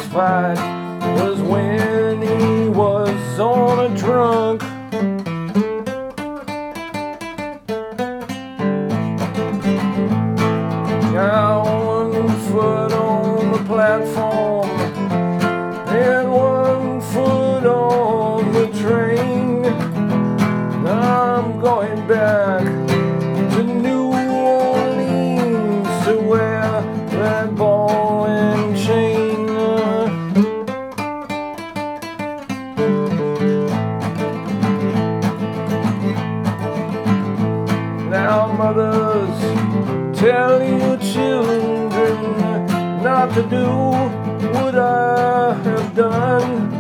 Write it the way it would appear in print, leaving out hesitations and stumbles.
fight was when he was on a drunk. Got 1 foot on the platform and 1 foot on the train. I'm going back to New Orleans to wear that ball and chain. Now mothers, tell your children not to do what I have done.